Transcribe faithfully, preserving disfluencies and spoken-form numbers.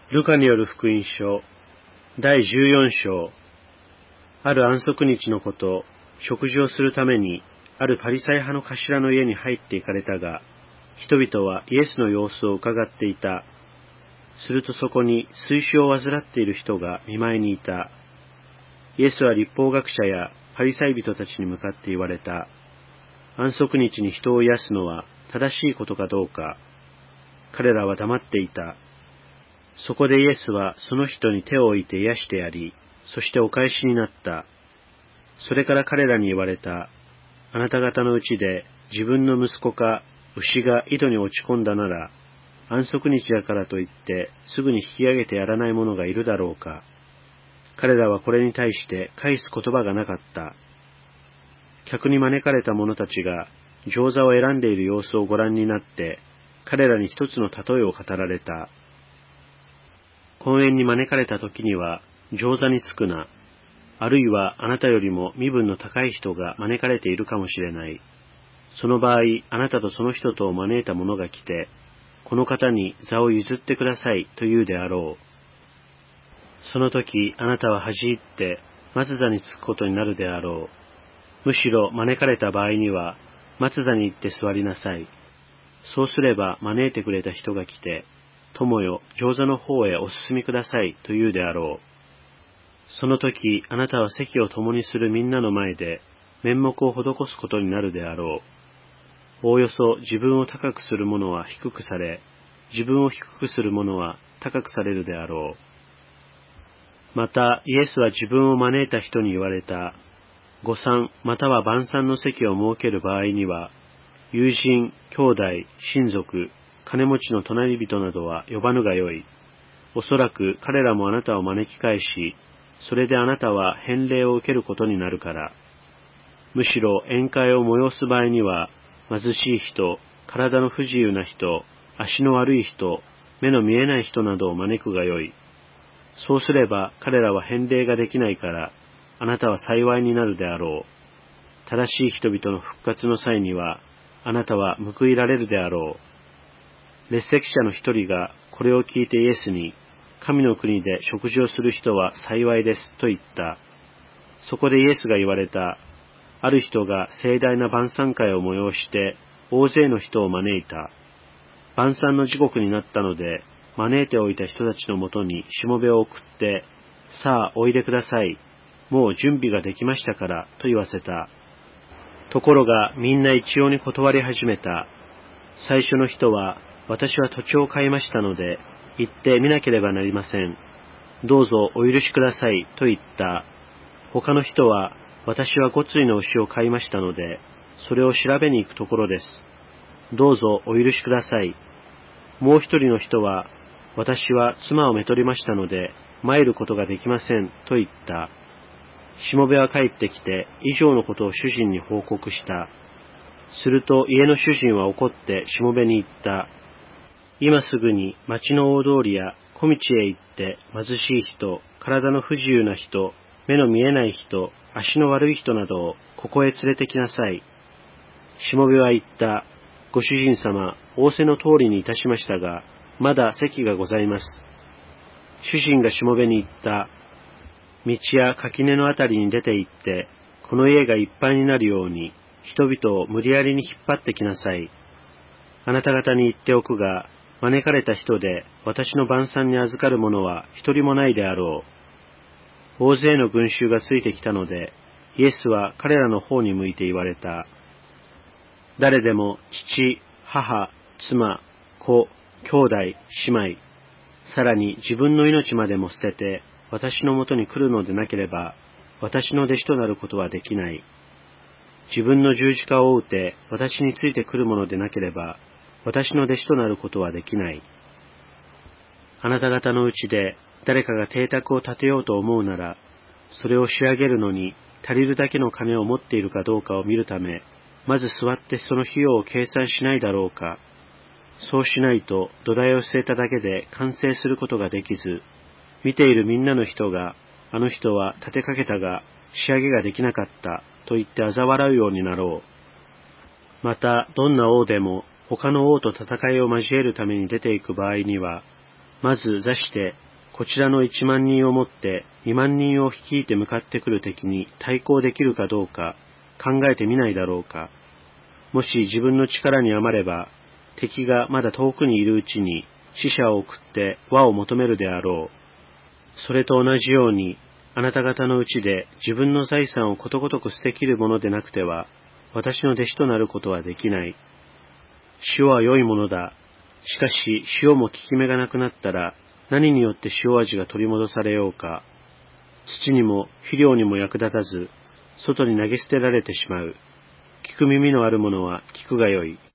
ルカによる福音書だいじゅうよん章。ある安息日のこと、食事をするためにあるパリサイ派の頭の家に入って行かれたが、人々はイエスの様子を伺っていた。するとそこに水腫を患っている人が見舞いにいた。イエスは律法学者やパリサイ人たちに向かって言われた。安息日に人を癒すのは正しいことかどうか。彼らは黙っていた。そこでイエスはその人に手を置いて癒してやり、そしてお返しになった。それから彼らに言われた。あなた方のうちで自分の息子か牛が井戸に落ち込んだなら、安息日だからといってすぐに引き上げてやらない者がいるだろうか。彼らはこれに対して返す言葉がなかった。客に招かれた者たちが上座を選んでいる様子をご覧になって、彼らに一つの例えを語られた。婚宴に招かれた時には上座につくな。あるいはあなたよりも身分の高い人が招かれているかもしれない。その場合、あなたとその人とを招いた者が来て、この方に座を譲ってくださいと言うであろう。その時、あなたは恥じ入って松座につくことになるであろう。むしろ招かれた場合には、松座に行って座りなさい。そうすれば招いてくれた人が来て、友よ、上座の方へお進みくださいと言うであろう。その時、あなたは席を共にするみんなの前で、面目を施すことになるであろう。おおよそ自分を高くする者は低くされ、自分を低くする者は高くされるであろう。また、イエスは自分を招いた人に言われた。御餐または晩餐の席を設ける場合には、友人、兄弟、親族、金持ちの隣人などは呼ばぬがよい。おそらく彼らもあなたを招き返し、それであなたは返礼を受けることになるから。むしろ宴会を催す場合には、貧しい人、体の不自由な人、足の悪い人、目の見えない人などを招くがよい。そうすれば彼らは返礼ができないから、あなたは幸いになるであろう。正しい人々の復活の際には、あなたは報いられるであろう。列席者の一人がこれを聞いてイエスに、神の国で食事をする人は幸いですと言った。そこでイエスが言われた。ある人が盛大な晩餐会を催して大勢の人を招いた。晩餐の時刻になったので、招いておいた人たちのもとにしもべを送って、さあおいでください。もう準備ができましたからと言わせた。ところがみんな一様に断り始めた。最初の人は、私は土地を買いましたので、行って見なければなりません。どうぞお許しくださいと言った。他の人は、私はご対の牛を買いましたので、それを調べに行くところです。どうぞお許しください。もう一人の人は、私は妻をめとりましたので、参ることができませんと言った。しもべは帰ってきて、以上のことを主人に報告した。すると家の主人は怒ってしもべに言った。今すぐに町の大通りや小道へ行って貧しい人、体の不自由な人、目の見えない人、足の悪い人などをここへ連れてきなさい。しもべは言った。ご主人様、仰せの通りにいたしましたが、まだ席がございます。主人がしもべに言った。道や垣根のあたりに出て行って、この家がいっぱいになるように、人々を無理やりに引っ張ってきなさい。あなた方に言っておくが、招かれた人で私の晩餐に預かる者は一人もないであろう。大勢の群衆がついてきたので、イエスは彼らの方に向いて言われた。誰でも父、母、妻、子、兄弟、姉妹、さらに自分の命までも捨てて私のもとに来るのでなければ、私の弟子となることはできない。自分の十字架を追うて私についてくるものでなければ、私の弟子となることはできない。あなた方のうちで誰かが邸宅を建てようと思うなら、それを仕上げるのに足りるだけの金を持っているかどうかを見るため、まず座ってその費用を計算しないだろうか。そうしないと土台を据えただけで完成することができず、見ているみんなの人が、あの人は建てかけたが仕上げができなかったと言って嘲笑うようになろう。またどんな王でも、他の王と戦いを交えるために出ていく場合には、 まず座して、こちらの一万人をもって二万人を率いて向かってくる敵に対抗できるかどうか考えてみないだろうか。もし自分の力に余れば、敵がまだ遠くにいるうちに死者を送って和を求めるであろう。それと同じように、あなた方のうちで自分の財産をことごとく捨てきるものでなくては、私の弟子となることはできない。塩は良いものだ。しかし塩も効き目がなくなったら、何によって塩味が取り戻されようか。土にも肥料にも役立たず、外に投げ捨てられてしまう。聞く耳のある者は聞くがよい。